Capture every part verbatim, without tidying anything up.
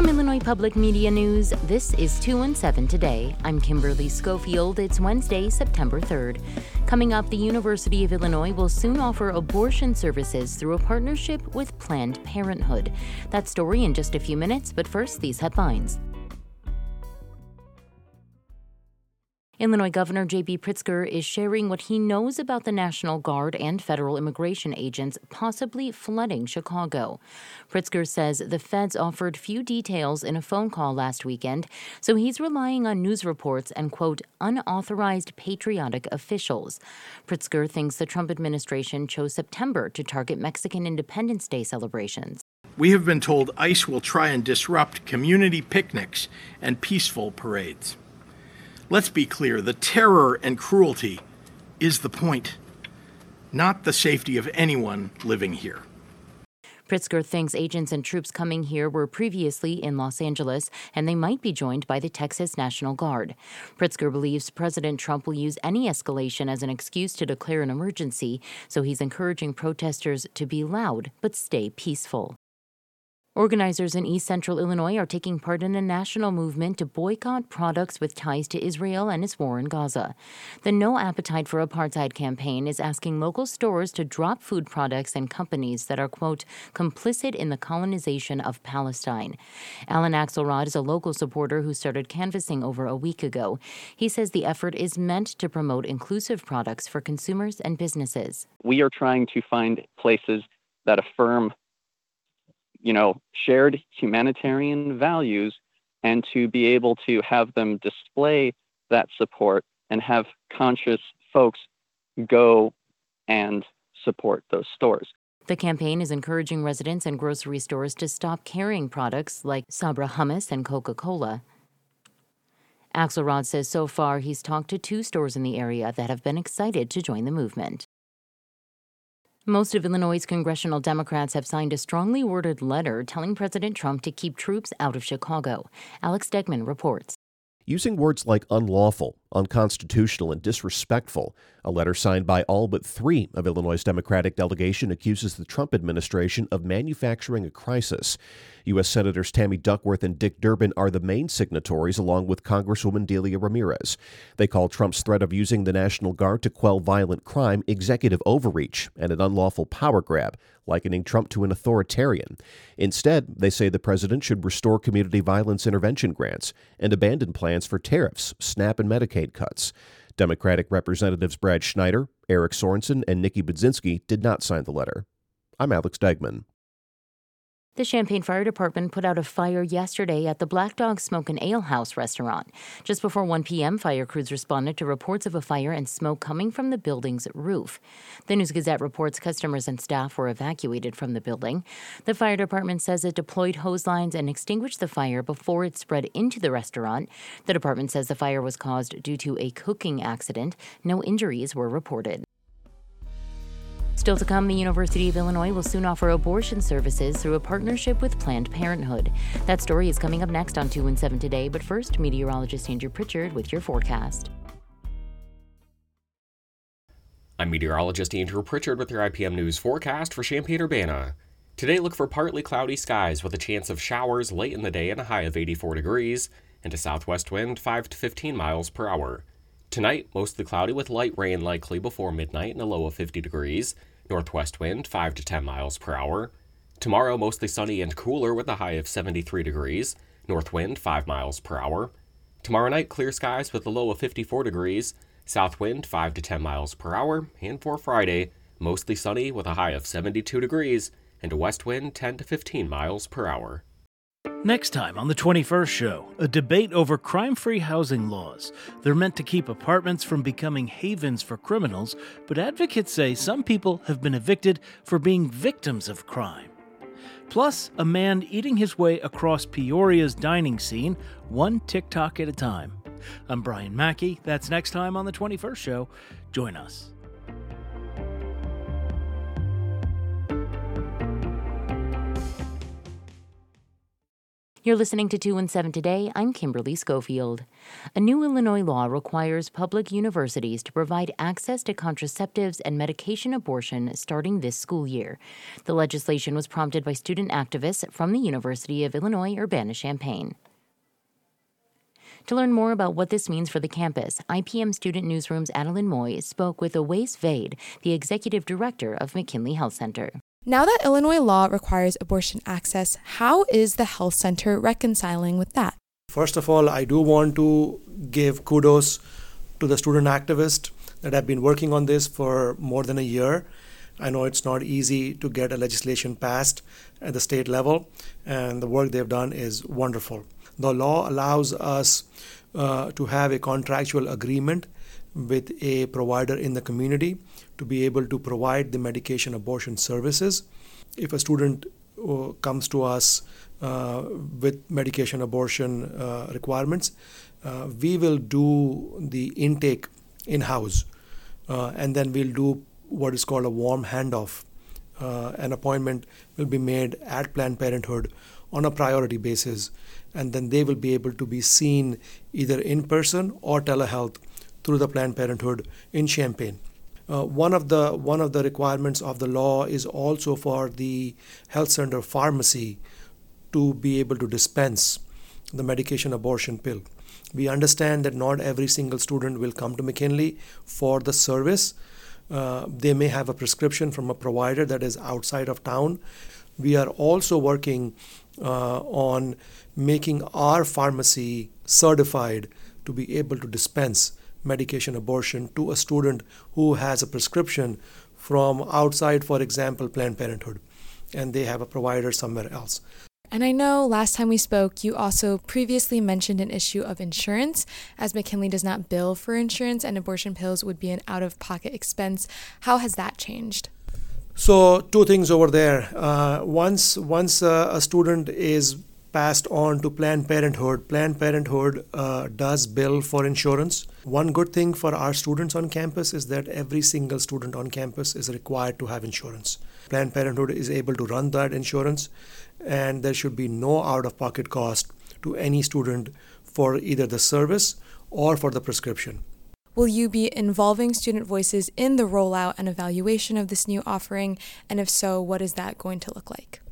From Illinois Public Media News, this is two one seven Today. I'm Kimberly Schofield. It's Wednesday, September third. Coming up, the University of Illinois will soon offer abortion services through a partnership with Planned Parenthood. That story in just a few minutes, but first, these headlines. Illinois Governor J B Pritzker is sharing what he knows about the National Guard and federal immigration agents possibly flooding Chicago. Pritzker says the feds offered few details in a phone call last weekend, so he's relying on news reports and, quote, unauthorized patriotic officials. Pritzker thinks the Trump administration chose September to target Mexican Independence Day celebrations. We have been told ICE will try and disrupt community picnics and peaceful parades. Let's be clear, the terror and cruelty is the point, not the safety of anyone living here. Pritzker thinks agents and troops coming here were previously in Los Angeles, and they might be joined by the Texas National Guard. Pritzker believes President Trump will use any escalation as an excuse to declare an emergency, so he's encouraging protesters to be loud but stay peaceful. Organizers in East Central Illinois are taking part in a national movement to boycott products with ties to Israel and its war in Gaza. The No Appetite for Apartheid campaign is asking local stores to drop food products and companies that are, quote, complicit in the colonization of Palestine. Alan Axelrod is a local supporter who started canvassing over a week ago. He says the effort is meant to promote inclusive products for consumers and businesses. We are trying to find places that affirm you know, shared humanitarian values, and to be able to have them display that support and have conscious folks go and support those stores. The campaign is encouraging residents and grocery stores to stop carrying products like Sabra hummus and Coca-Cola. Axelrod says so far he's talked to two stores in the area that have been excited to join the movement. Most of Illinois' congressional Democrats have signed a strongly worded letter telling President Trump to keep troops out of Chicago. Alex Stegman reports. Using words like unlawful, unconstitutional, and disrespectful, a letter signed by all but three of Illinois' Democratic delegation accuses the Trump administration of manufacturing a crisis. U S. Senators Tammy Duckworth and Dick Durbin are the main signatories, along with Congresswoman Delia Ramirez. They call Trump's threat of using the National Guard to quell violent crime executive overreach and an unlawful power grab, likening Trump to an authoritarian. Instead, they say the president should restore community violence intervention grants and abandon plans for tariffs, SNAP, and Medicaid cuts. Democratic Representatives Brad Schneider, Eric Sorensen, and Nikki Budzinski did not sign the letter. I'm Alex Stegman. The Champaign Fire Department put out a fire yesterday at the Black Dog Smoke and Ale House restaurant. Just before one p.m., fire crews responded to reports of a fire and smoke coming from the building's roof. The News-Gazette reports customers and staff were evacuated from the building. The fire department says it deployed hose lines and extinguished the fire before it spread into the restaurant. The department says the fire was caused due to a cooking accident. No injuries were reported. Still to come, the University of Illinois will soon offer abortion services through a partnership with Planned Parenthood. That story is coming up next on two one seven Today, but first, meteorologist Andrew Pritchard with your forecast. I'm meteorologist Andrew Pritchard with your I P M News forecast for Champaign-Urbana. Today, look for partly cloudy skies with a chance of showers late in the day and a high of eighty-four degrees, and a southwest wind five to fifteen miles per hour. Tonight, mostly cloudy with light rain likely before midnight and a low of fifty degrees. Northwest wind five to ten miles per hour. Tomorrow, mostly sunny and cooler with a high of seventy-three degrees. North wind five miles per hour. Tomorrow night, clear skies with a low of fifty-four degrees. South wind five to ten miles per hour. And for Friday, mostly sunny with a high of seventy-two degrees and a west wind ten to fifteen miles per hour. Next time on the twenty-first Show, a debate over crime-free housing laws. They're meant to keep apartments from becoming havens for criminals, but advocates say some people have been evicted for being victims of crime. Plus, a man eating his way across Peoria's dining scene, one TikTok at a time. I'm Brian Mackey. That's next time on the twenty-first Show. Join us. You're listening to two one seven Today. I'm Kimberly Schofield. A new Illinois law requires public universities to provide access to contraceptives and medication abortion starting this school year. The legislation was prompted by student activists from the University of Illinois Urbana-Champaign. To learn more about what this means for the campus, I P M Student Newsroom's Adeline Moy spoke with Awais Vaid, the executive director of McKinley Health Center. Now that Illinois law requires abortion access, how is the health center reconciling with that? First of all, I do want to give kudos to the student activists that have been working on this for more than a year. I know it's not easy to get a legislation passed at the state level, and the work they've done is wonderful. The law allows us uh, to have a contractual agreement with a provider in the community to be able to provide the medication abortion services. If a student uh, comes to us uh, with medication abortion uh, requirements, uh, we will do the intake in-house, uh, and then we'll do what is called a warm handoff. Uh, an appointment will be made at Planned Parenthood on a priority basis, and then they will be able to be seen either in person or telehealth through the Planned Parenthood in Champaign. Uh, one of the one of the requirements of the law is also for the health center pharmacy to be able to dispense the medication abortion pill. We understand that not every single student will come to McKinley for the service. Uh, they may have a prescription from a provider that is outside of town. We are also working uh, on making our pharmacy certified to be able to dispense medication abortion to a student who has a prescription from outside, for example, Planned Parenthood, and they have a provider somewhere else. And I know last time we spoke, you also previously mentioned an issue of insurance, as McKinley does not bill for insurance and abortion pills would be an out-of-pocket expense. How has that changed? So two things over there. Uh, once once uh, a student is passed on to Planned Parenthood, Planned Parenthood uh, does bill for insurance. One good thing for our students on campus is that every single student on campus is required to have insurance. Planned Parenthood is able to run that insurance, and there should be no out-of-pocket cost to any student for either the service or for the prescription. Will you be involving student voices in the rollout and evaluation of this new offering? And if so, what is that going to look like?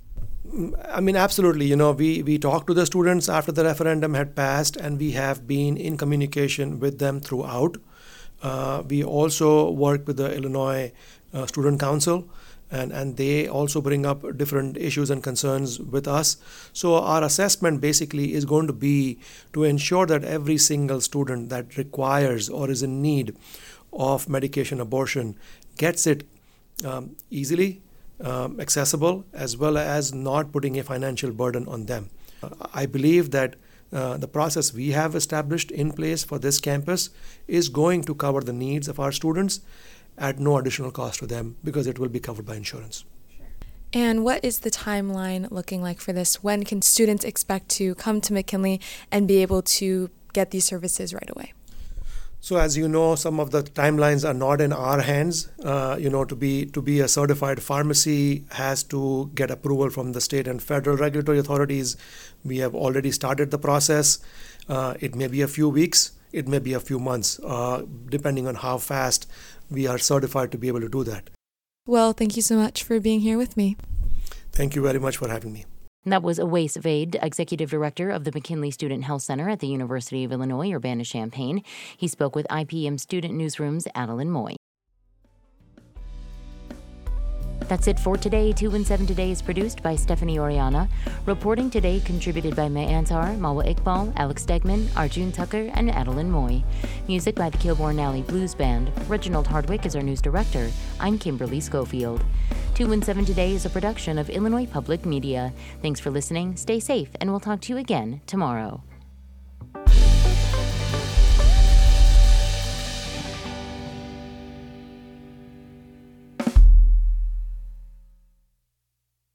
I mean, absolutely. You know, we, we talked to the students after the referendum had passed, and we have been in communication with them throughout. Uh, we also work with the Illinois uh, Student Council, and, and they also bring up different issues and concerns with us. So our assessment basically is going to be to ensure that every single student that requires or is in need of medication abortion gets it um, easily, Um, accessible, as well as not putting a financial burden on them. Uh, I believe that uh, the process we have established in place for this campus is going to cover the needs of our students at no additional cost to them because it will be covered by insurance. And what is the timeline looking like for this? When can students expect to come to McKinley and be able to get these services right away? So as you know, some of the timelines are not in our hands. Uh, you know, to be to be a certified pharmacy has to get approval from the state and federal regulatory authorities. We have already started the process. Uh, it may be a few weeks, it may be a few months, uh, depending on how fast we are certified to be able to do that. Well, thank you so much for being here with me. Thank you very much for having me. That was Awais Vaid, Executive Director of the McKinley Student Health Center at the University of Illinois Urbana-Champaign. He spoke with I P M Student Newsroom's Adeline Moy. That's it for today. two one seven Today is produced by Stephanie Oriana. Reporting today contributed by May Antar, Mawa Iqbal, Alex Stegman, Arjun Tucker, and Adeline Moy. Music by the Kilbourne Alley Blues Band. Reginald Hardwick is our news director. I'm Kimberly Schofield. two one seven Today is a production of Illinois Public Media. Thanks for listening, stay safe, and we'll talk to you again tomorrow.